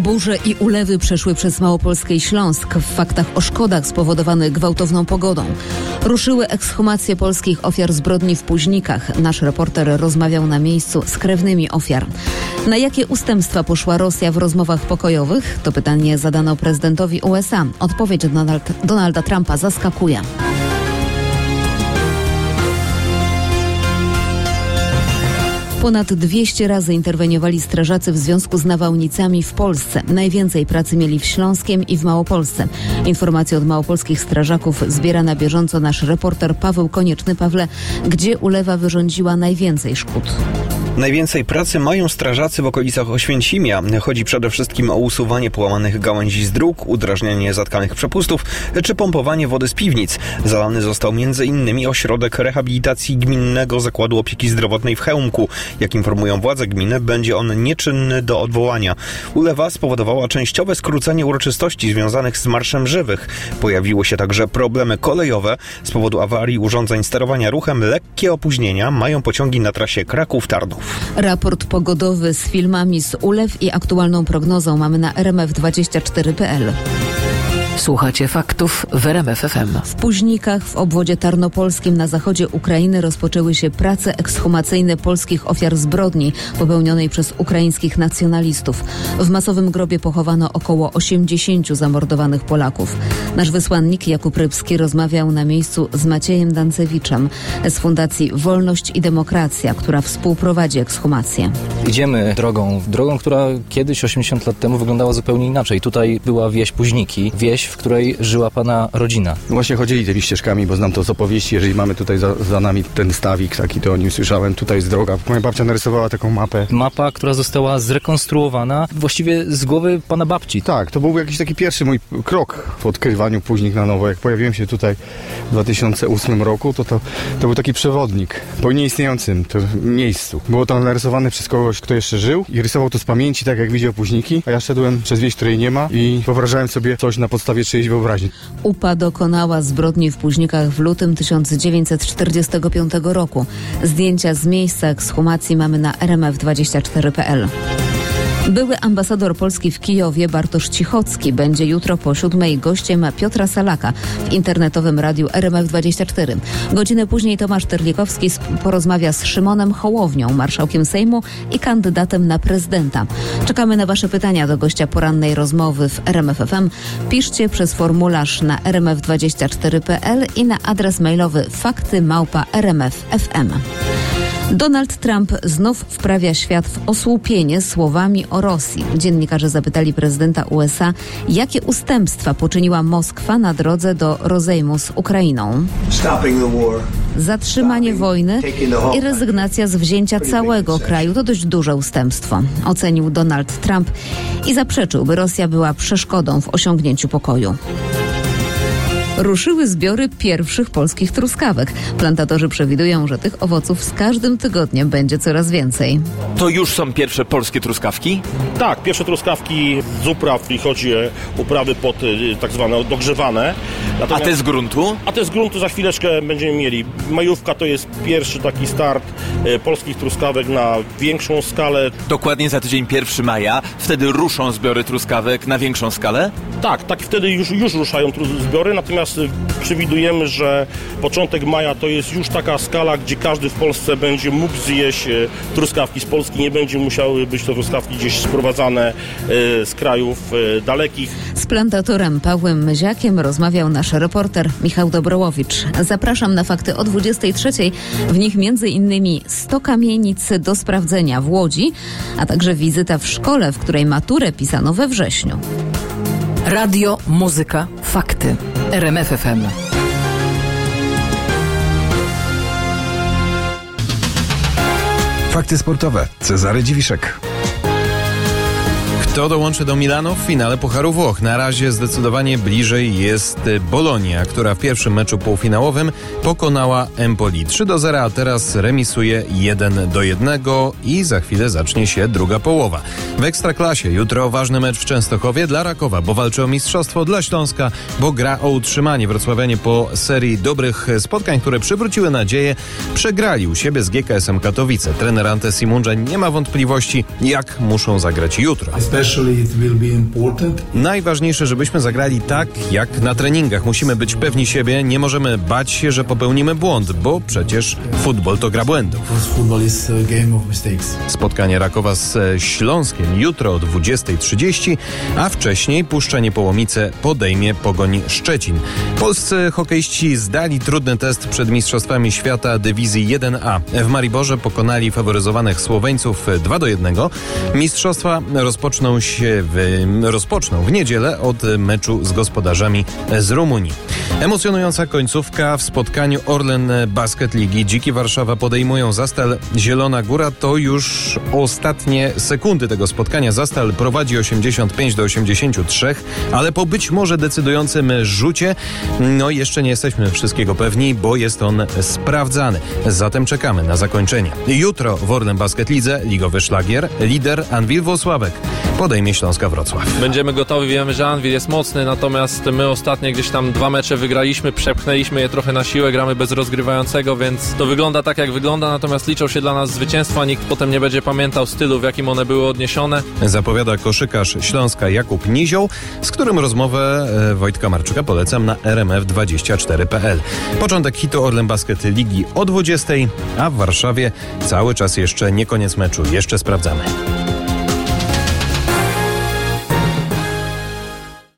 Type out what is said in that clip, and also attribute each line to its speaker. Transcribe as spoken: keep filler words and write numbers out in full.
Speaker 1: Burze i ulewy przeszły przez Małopolskę i Śląsk. W faktach o szkodach spowodowanych gwałtowną pogodą. Ruszyły ekshumacje polskich ofiar zbrodni w Późnikach. Nasz reporter rozmawiał na miejscu z krewnymi ofiar. Na jakie ustępstwa poszła Rosja w rozmowach pokojowych? To pytanie zadano prezydentowi U S A. Odpowiedź Donald, Donalda Trumpa zaskakuje. Ponad dwieście razy interweniowali strażacy w związku z nawałnicami w Polsce. Najwięcej pracy mieli w Śląskiem i w Małopolsce. Informacje od małopolskich strażaków zbiera na bieżąco nasz reporter Paweł Konieczny. Pawle, gdzie ulewa wyrządziła najwięcej szkód?
Speaker 2: Najwięcej pracy mają strażacy w okolicach Oświęcimia. Chodzi przede wszystkim o usuwanie połamanych gałęzi z dróg, udrażnianie zatkanych przepustów czy pompowanie wody z piwnic. Zalany został między innymi ośrodek rehabilitacji Gminnego Zakładu Opieki Zdrowotnej w Chełmku. Jak informują władze gminy, będzie on nieczynny do odwołania. Ulewa spowodowała częściowe skrócenie uroczystości związanych z Marszem Żywych. Pojawiły się także problemy kolejowe. Z powodu awarii urządzeń sterowania ruchem lekkie opóźnienia mają pociągi na trasie Kraków-Tarnów.
Speaker 1: Raport pogodowy z filmami z ulew i aktualną prognozą mamy na r m f dwadzieścia cztery kropka p l.
Speaker 3: Słuchacie faktów w R M F F M.
Speaker 1: W Późnikach w obwodzie tarnopolskim na zachodzie Ukrainy rozpoczęły się prace ekshumacyjne polskich ofiar zbrodni popełnionej przez ukraińskich nacjonalistów. W masowym grobie pochowano około osiemdziesięciu zamordowanych Polaków. Nasz wysłannik Jakub Rybski rozmawiał na miejscu z Maciejem Dancewiczem z Fundacji Wolność i Demokracja, która współprowadzi ekshumację.
Speaker 4: Idziemy drogą, drogą, która kiedyś osiemdziesiąt lat temu wyglądała zupełnie inaczej. Tutaj była wieś Późniki, wieś, w której żyła pana rodzina.
Speaker 5: Właśnie chodzili tymi ścieżkami, bo znam to z opowieści. Jeżeli mamy tutaj za, za nami ten stawik, taki to o nim słyszałem, tutaj jest droga. Moja babcia narysowała taką mapę.
Speaker 4: Mapa, która została zrekonstruowana właściwie z głowy pana babci.
Speaker 5: Tak, to był jakiś taki pierwszy mój krok w odkrywaniu Późnik na nowo. Jak pojawiłem się tutaj w dwa tysiące ósmym roku, to, to to był taki przewodnik po nieistniejącym to miejscu. Było to narysowane przez kogoś, kto jeszcze żył i rysował to z pamięci, tak jak widział Późniki, a ja szedłem przez wieś, której nie ma i wyobrażałem sobie coś na podstawie czyjejś wyobraźni.
Speaker 1: U P A dokonała zbrodni w Późnikach w lutym tysiąc dziewięćset czterdziestego piątego roku. Zdjęcia z miejsca ekshumacji mamy na r m f dwadzieścia cztery kropka p l. Były ambasador Polski w Kijowie Bartosz Cichocki będzie jutro po siódmej gościem Piotra Salaka w internetowym radiu R M F dwadzieścia cztery. Godzinę później Tomasz Terlikowski porozmawia z Szymonem Hołownią, marszałkiem Sejmu i kandydatem na prezydenta. Czekamy na wasze pytania do gościa porannej rozmowy w R M F F M. Piszcie przez formularz na r m f dwadzieścia cztery kropka p l i na adres mailowy fakty małpa r m f f m. Donald Trump znów wprawia świat w osłupienie słowami o Rosji. Dziennikarze zapytali prezydenta U S A, jakie ustępstwa poczyniła Moskwa na drodze do rozejmu z Ukrainą. Zatrzymanie wojny i rezygnacja z wzięcia całego kraju to dość duże ustępstwo, ocenił Donald Trump i zaprzeczył, by Rosja była przeszkodą w osiągnięciu pokoju. Ruszyły zbiory pierwszych polskich truskawek. Plantatorzy przewidują, że tych owoców z każdym tygodniem będzie coraz więcej.
Speaker 6: To już są pierwsze polskie truskawki?
Speaker 7: Tak, pierwsze truskawki z upraw i chodzi o uprawy pod tak zwane dogrzewane.
Speaker 6: Natomiast, a te z gruntu?
Speaker 7: A te z gruntu za chwileczkę będziemy mieli. Majówka to jest pierwszy taki start e, polskich truskawek na większą skalę.
Speaker 6: Dokładnie za tydzień pierwszego maja. Wtedy ruszą zbiory truskawek na większą skalę?
Speaker 7: Tak, tak wtedy już, już ruszają tru- zbiory, natomiast przewidujemy, że początek maja to jest już taka skala, gdzie każdy w Polsce będzie mógł zjeść truskawki z Polski. Nie będzie musiały być to truskawki gdzieś sprowadzane z krajów dalekich.
Speaker 1: Z plantatorem Pawłem Myziakiem rozmawiał nasz reporter Michał Dobrołowicz. Zapraszam na fakty o dwudziestej trzeciej. W nich między innymi sto kamienic do sprawdzenia w Łodzi, a także wizyta w szkole, w której maturę pisano we wrześniu.
Speaker 3: Radio, muzyka, fakty. R M F F M.
Speaker 8: Fakty sportowe. Cezary Dziwiszek.
Speaker 9: Kto dołączy do Milanu w finale Pucharu Włoch? Na razie zdecydowanie bliżej jest Bolonia, która w pierwszym meczu półfinałowym pokonała Empoli trzy do zera, a teraz remisuje jeden do jednego i za chwilę zacznie się druga połowa. W Ekstraklasie jutro ważny mecz w Częstochowie dla Rakowa, bo walczy o mistrzostwo, dla Śląska, bo gra o utrzymanie. Wrocławianie po serii dobrych spotkań, które przywróciły nadzieję, przegrali u siebie z G K S-em Katowice. Trener Ante Simundża nie ma wątpliwości, jak muszą zagrać jutro. Najważniejsze, żebyśmy zagrali tak, jak na treningach. Musimy być pewni siebie, nie możemy bać się, że popełnimy błąd, bo przecież futbol to gra błędów. Spotkanie Rakowa z Śląskiem jutro o dwudziestej trzydzieści, a wcześniej Puszczenie Połomice podejmie Pogoń Szczecin. Polscy hokeiści zdali trudny test przed Mistrzostwami Świata Dywizji jeden A. W Mariborze pokonali faworyzowanych Słoweńców dwa do jednego. Mistrzostwa rozpoczną się w, rozpoczną w niedzielę od meczu z gospodarzami z Rumunii. Emocjonująca końcówka w spotkaniu Orlen Basket Ligi. Dziki Warszawa podejmują Zastal Zielona Góra. To już ostatnie sekundy tego spotkania. Zastal prowadzi osiemdziesiąt pięć do osiemdziesięciu trzech, ale po być może decydującym rzucie, no jeszcze nie jesteśmy wszystkiego pewni, bo jest on sprawdzany. Zatem czekamy na zakończenie. Jutro w Orlen Basket Lidze ligowy szlagier, lider Anwil Włocławek podejmie Śląska Wrocław.
Speaker 10: Będziemy gotowi, wiemy, że Anwil jest mocny, natomiast my ostatnio gdzieś tam dwa mecze wygraliśmy, przepchnęliśmy je trochę na siłę, gramy bez rozgrywającego, więc to wygląda tak, jak wygląda, natomiast liczą się dla nas zwycięstwa, nikt potem nie będzie pamiętał stylu, w jakim one były odniesione.
Speaker 9: Zapowiada koszykarz Śląska Jakub Nizioł, z którym rozmowę Wojtka Marczyka polecam na R M F dwadzieścia cztery kropka p l. Początek hitu Orlen Basket Ligi o dwudziestej, a w Warszawie cały czas jeszcze nie koniec meczu, jeszcze sprawdzamy.